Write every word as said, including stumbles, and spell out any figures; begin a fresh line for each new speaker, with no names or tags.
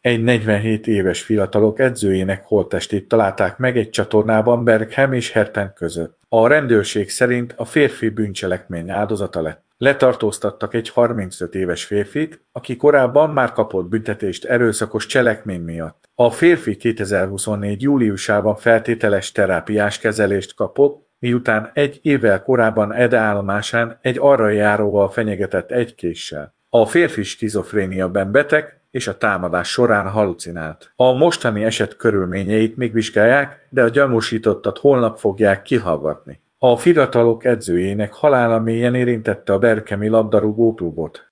Egy negyvenhét éves fiatalok edzőjének holttestét találták meg egy csatornában Berghem és Herten között. A rendőrség szerint a férfi bűncselekmény áldozata lett. Letartóztattak egy harmincöt éves férfit, aki korábban már kapott büntetést erőszakos cselekmény miatt. A férfi kétezer-huszonnégy. júliusában feltételes terápiás kezelést kapott, miután egy évvel korábban Ede állomásán egy arra járóval fenyegetett egy késsel. A férfi skizofréniaben beteg, és a támadás során halucinált. A mostani eset körülményeit még vizsgálják, de a gyanúsítottat holnap fogják kihallgatni. A fiatalok edzőjének halála mélyen érintette a berkemi labdarúgó klubot.